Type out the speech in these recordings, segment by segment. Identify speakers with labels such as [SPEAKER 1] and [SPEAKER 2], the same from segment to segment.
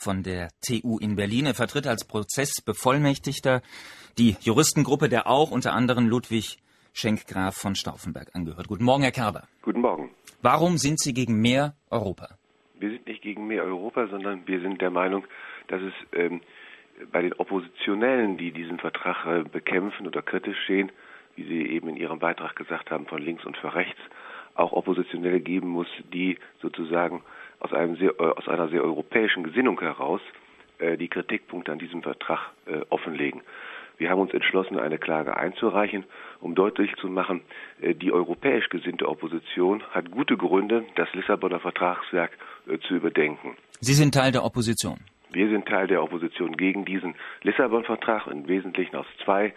[SPEAKER 1] von der TU in Berlin. Er vertritt als Prozessbevollmächtigter die Juristengruppe, der auch unter anderem Ludwig Schenk-Graf von Stauffenberg angehört. Guten Morgen, Herr Kerber.
[SPEAKER 2] Guten Morgen.
[SPEAKER 1] Warum sind Sie gegen mehr Europa?
[SPEAKER 2] Wir sind nicht gegen mehr Europa, sondern wir sind der Meinung, dass es bei den Oppositionellen, die diesen Vertrag bekämpfen oder kritisch stehen, wie Sie eben in Ihrem Beitrag gesagt haben, von links und von rechts, auch Oppositionelle geben muss, die sozusagen aus einer sehr europäischen Gesinnung heraus die Kritikpunkte an diesem Vertrag offenlegen. Wir haben uns entschlossen, eine Klage einzureichen, um deutlich zu machen, die europäisch gesinnte Opposition hat gute Gründe, das Lissabonner Vertragswerk zu überdenken.
[SPEAKER 1] Sie sind Teil der Opposition.
[SPEAKER 2] Wir sind Teil der Opposition gegen diesen Lissabon-Vertrag, im Wesentlichen aus zwei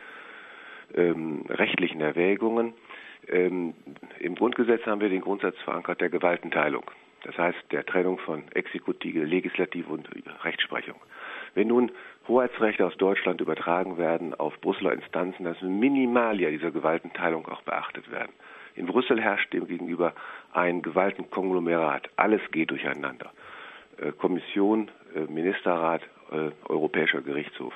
[SPEAKER 2] rechtlichen Erwägungen. Im Grundgesetz haben wir den Grundsatz verankert der Gewaltenteilung. Das heißt, der Trennung von Exekutive, Legislative und Rechtsprechung. Wenn nun Hoheitsrechte aus Deutschland übertragen werden auf Brüsseler Instanzen, dann müssen Minimalia dieser Gewaltenteilung auch beachtet werden. In Brüssel herrscht demgegenüber ein Gewaltenkonglomerat. Alles geht durcheinander. Kommission, Ministerrat, Europäischer Gerichtshof.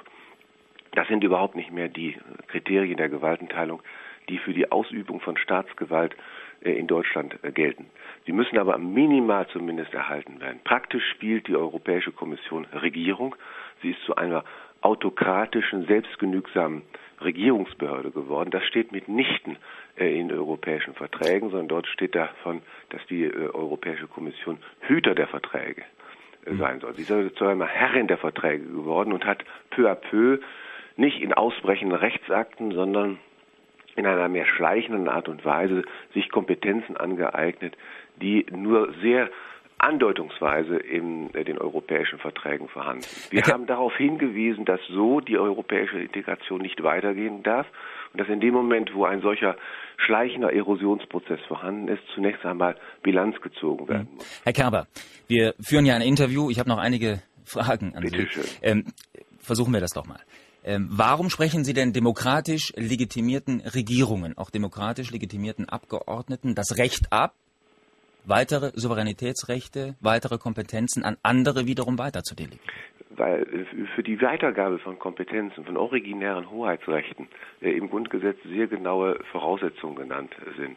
[SPEAKER 2] Das sind überhaupt nicht mehr die Kriterien der Gewaltenteilung, die für die Ausübung von Staatsgewalt in Deutschland gelten. Sie müssen aber minimal zumindest erhalten werden. Praktisch spielt die Europäische Kommission Regierung. Sie ist zu einer autokratischen, selbstgenügsamen Regierungsbehörde geworden. Das steht mitnichten in europäischen Verträgen, sondern dort steht davon, dass die Europäische Kommission Hüter der Verträge sein soll. Sie ist zu einer Herrin der Verträge geworden und hat peu à peu nicht in ausbrechenden Rechtsakten, sondern in einer mehr schleichenden Art und Weise sich Kompetenzen angeeignet, die nur sehr andeutungsweise in den europäischen Verträgen vorhanden sind. Wir haben darauf hingewiesen, dass so die europäische Integration nicht weitergehen darf und dass in dem Moment, wo ein solcher schleichender Erosionsprozess vorhanden ist, zunächst einmal Bilanz gezogen werden muss.
[SPEAKER 1] Herr Kerber, wir führen ja ein Interview. Ich habe noch einige Fragen an Sie. Versuchen wir das doch mal. Warum sprechen Sie denn demokratisch legitimierten Regierungen, auch demokratisch legitimierten Abgeordneten, das Recht ab, weitere Souveränitätsrechte, weitere Kompetenzen an andere wiederum weiterzudelegieren?
[SPEAKER 2] Weil für die Weitergabe von Kompetenzen, von originären Hoheitsrechten im Grundgesetz sehr genaue Voraussetzungen genannt sind.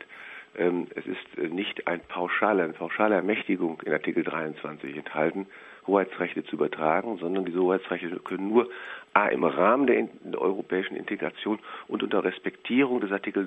[SPEAKER 2] Es ist nicht eine pauschale Ermächtigung in Artikel 23 enthalten, Hoheitsrechte zu übertragen, sondern diese Hoheitsrechte können nur im Rahmen der europäischen Integration und unter Respektierung des Artikel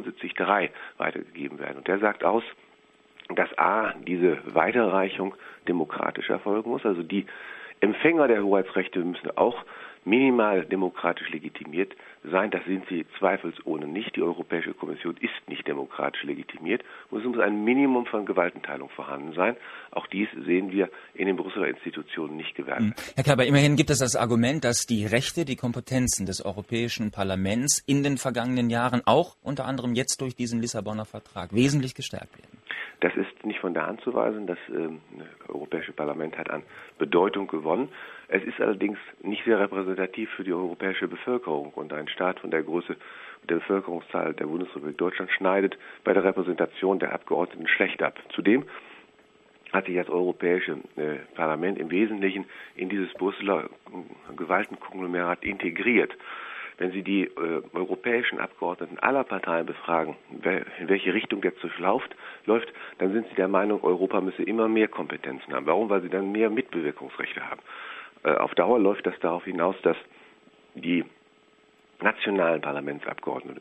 [SPEAKER 2] 79.3 weitergegeben werden. Und der sagt aus, dass diese Weiterreichung demokratisch erfolgen muss. Also die Empfänger der Hoheitsrechte müssen auch minimal demokratisch legitimiert sein. Das sind sie zweifelsohne nicht. Die Europäische Kommission ist nicht demokratisch legitimiert. Und es muss ein Minimum von Gewaltenteilung vorhanden sein. Auch dies sehen wir in den Brüsseler Institutionen nicht gewährleistet.
[SPEAKER 1] Herr Kerber, immerhin gibt es das Argument, dass die Rechte, die Kompetenzen des Europäischen Parlaments in den vergangenen Jahren auch unter anderem jetzt durch diesen Lissabonner Vertrag wesentlich gestärkt werden.
[SPEAKER 2] Das ist nicht von der Hand zu weisen. Das Europäische Parlament hat an Bedeutung gewonnen. Es ist allerdings nicht sehr repräsentativ für die europäische Bevölkerung. Und ein Staat von der Größe der Bevölkerungszahl der Bundesrepublik Deutschland schneidet bei der Repräsentation der Abgeordneten schlecht ab. Zudem hat sich das Europäische Parlament im Wesentlichen in dieses Brüsseler Gewaltenkonglomerat integriert. Wenn Sie die europäischen Abgeordneten aller Parteien befragen, in welche Richtung der Zug läuft, dann sind sie der Meinung, Europa müsse immer mehr Kompetenzen haben. Warum? Weil sie dann mehr Mitbewirkungsrechte haben. Auf Dauer läuft das darauf hinaus, dass die nationalen Parlamentsabgeordneten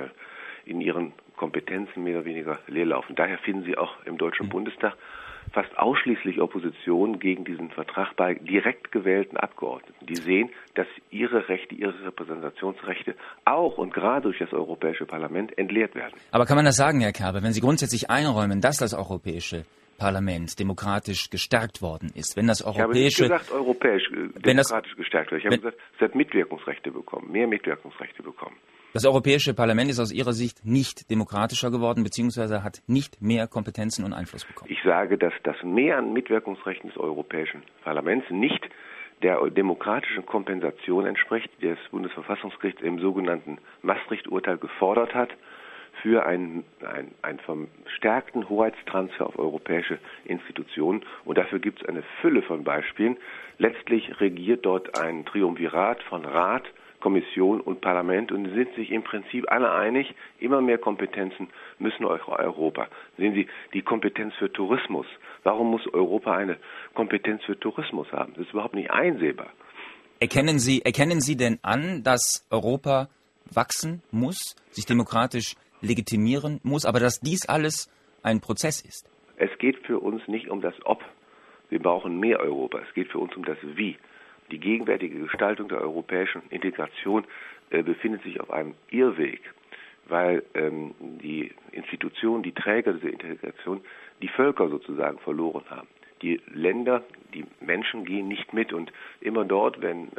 [SPEAKER 2] in ihren Kompetenzen mehr oder weniger leerlaufen. Daher finden Sie auch im Deutschen Bundestag fast ausschließlich Opposition gegen diesen Vertrag bei direkt gewählten Abgeordneten. Die sehen, dass ihre Rechte, ihre Repräsentationsrechte auch und gerade durch das Europäische Parlament entleert werden.
[SPEAKER 1] Aber kann man das sagen, Herr Kerber, wenn Sie grundsätzlich einräumen, dass das Europäische Parlament demokratisch gestärkt worden ist, wenn das europäische...
[SPEAKER 2] Ich habe nicht gesagt, europäisch demokratisch gestärkt wird. Ich habe gesagt, es hat Mitwirkungsrechte bekommen, mehr Mitwirkungsrechte bekommen.
[SPEAKER 1] Das Europäische Parlament ist aus Ihrer Sicht nicht demokratischer geworden, beziehungsweise hat nicht mehr Kompetenzen und Einfluss bekommen.
[SPEAKER 2] Ich sage, dass das Mehr an Mitwirkungsrechten des Europäischen Parlaments nicht der demokratischen Kompensation entspricht, die das Bundesverfassungsgericht im sogenannten Maastricht-Urteil gefordert hat für einen verstärkten Hoheitstransfer auf europäische Institutionen. Und dafür gibt es eine Fülle von Beispielen. Letztlich regiert dort ein Triumvirat von Rat, Kommission und Parlament und sind sich im Prinzip alle einig, immer mehr Kompetenzen müssen Europa. Sehen Sie, die Kompetenz für Tourismus. Warum muss Europa eine Kompetenz für Tourismus haben? Das ist überhaupt nicht einsehbar.
[SPEAKER 1] Erkennen Sie denn an, dass Europa wachsen muss, sich demokratisch legitimieren muss, aber dass dies alles ein Prozess ist?
[SPEAKER 2] Es geht für uns nicht um das Ob. Wir brauchen mehr Europa. Es geht für uns um das Wie. Die gegenwärtige Gestaltung der europäischen Integration befindet sich auf einem Irrweg, weil die Institutionen, die Träger dieser Integration, die Völker sozusagen verloren haben. Die Länder, die Menschen gehen nicht mit und immer dort,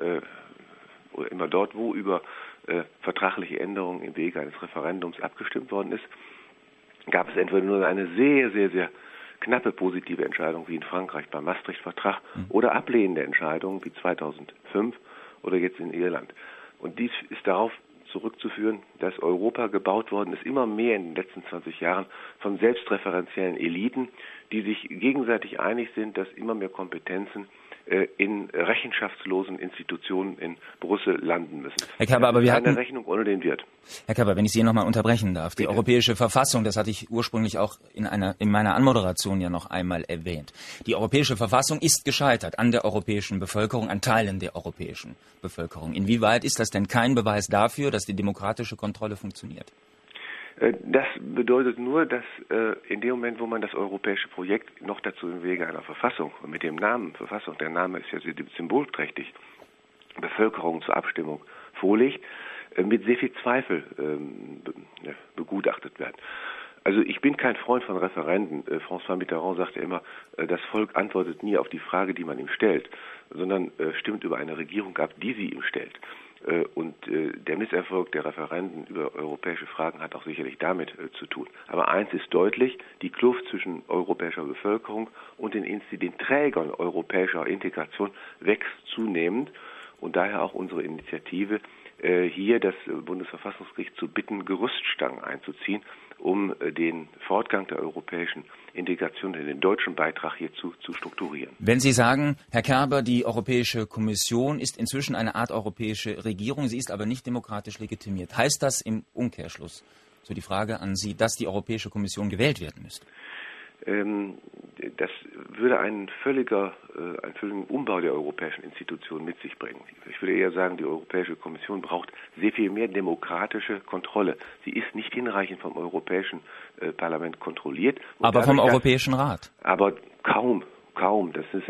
[SPEAKER 2] wo über vertragliche Änderungen im Wege eines Referendums abgestimmt worden ist, gab es entweder nur eine sehr, sehr, sehr knappe positive Entscheidung wie in Frankreich beim Maastricht-Vertrag oder ablehnende Entscheidungen wie 2005 oder jetzt in Irland. Und dies ist darauf zurückzuführen, dass Europa gebaut worden ist, immer mehr in den letzten 20 Jahren von selbstreferenziellen Eliten, die sich gegenseitig einig sind, dass immer mehr Kompetenzen in rechenschaftslosen Institutionen in Brüssel landen müssen.
[SPEAKER 1] Herr Kerber, aber wir hatten
[SPEAKER 2] eine Rechnung ohne den Wirt.
[SPEAKER 1] Herr Kerber, wenn ich Sie hier nochmal unterbrechen darf. Die Europäische Verfassung, das hatte ich ursprünglich auch in meiner Anmoderation ja noch einmal erwähnt. Die Europäische Verfassung ist gescheitert an der europäischen Bevölkerung, an Teilen der europäischen Bevölkerung. Inwieweit ist das denn kein Beweis dafür, dass die demokratische Kontrolle funktioniert?
[SPEAKER 2] Das bedeutet nur, dass in dem Moment, wo man das europäische Projekt noch dazu im Wege einer Verfassung und mit dem Namen Verfassung, der Name ist ja symbolträchtig, Bevölkerung zur Abstimmung vorlegt, mit sehr viel Zweifel begutachtet werden. Also ich bin kein Freund von Referenden. François Mitterrand sagte immer, das Volk antwortet nie auf die Frage, die man ihm stellt, sondern stimmt über eine Regierung ab, die sie ihm stellt. Und der Misserfolg der Referenden über europäische Fragen hat auch sicherlich damit zu tun. Aber eins ist deutlich, die Kluft zwischen europäischer Bevölkerung und den Trägern europäischer Integration wächst zunehmend. Und daher auch unsere Initiative, hier das Bundesverfassungsgericht zu bitten, Gerüststangen einzuziehen, um den Fortgang der europäischen Integration in den deutschen Beitrag hierzu zu strukturieren.
[SPEAKER 1] Wenn Sie sagen, Herr Kerber, die Europäische Kommission ist inzwischen eine Art europäische Regierung, sie ist aber nicht demokratisch legitimiert. Heißt das im Umkehrschluss, so die Frage an Sie, dass die Europäische Kommission gewählt werden müsste?
[SPEAKER 2] Das würde einen völligen Umbau der europäischen Institutionen mit sich bringen. Ich würde eher sagen, die Europäische Kommission braucht sehr viel mehr demokratische Kontrolle. Sie ist nicht hinreichend vom Europäischen Parlament kontrolliert.
[SPEAKER 1] Aber vom Europäischen Rat?
[SPEAKER 2] Aber kaum. Das ist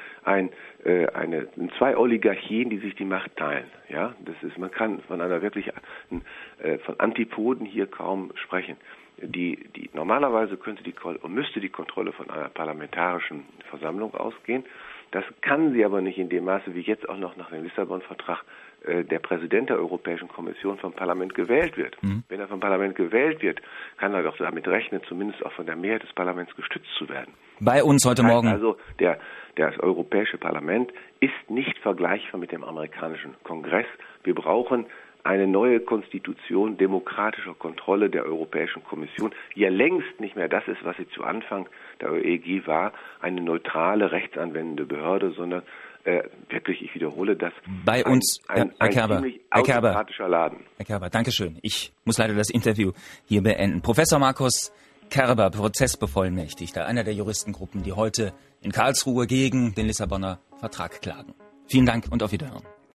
[SPEAKER 2] zwei Oligarchien, die sich die Macht teilen. Ja, man kann von einer wirklich von Antipoden hier kaum sprechen. Normalerweise müsste die Kontrolle von einer parlamentarischen Versammlung ausgehen. Das kann sie aber nicht in dem Maße, wie jetzt auch noch nach dem Lissabon-Vertrag der Präsident der Europäischen Kommission vom Parlament gewählt wird. Wenn er vom Parlament gewählt wird, kann er doch damit rechnen, zumindest auch von der Mehrheit des Parlaments gestützt zu werden.
[SPEAKER 1] Bei uns heute Morgen.
[SPEAKER 2] Also das Europäische Parlament ist nicht vergleichbar mit dem amerikanischen Kongress. Wir brauchen eine neue Konstitution demokratischer Kontrolle der Europäischen Kommission, die ja längst nicht mehr das ist, was sie zu Anfang der EEG war, eine neutrale, rechtsanwendende Behörde, sondern wirklich, ich wiederhole das,
[SPEAKER 1] bei uns,
[SPEAKER 2] ein ziemlich autokratischer Laden.
[SPEAKER 1] Herr Kerber, Dankeschön. Ich muss leider das Interview hier beenden. Professor Markus Kerber, Prozessbevollmächtigter, einer der Juristengruppen, die heute in Karlsruhe gegen den Lissabonner Vertrag klagen. Vielen Dank und auf Wiederhören.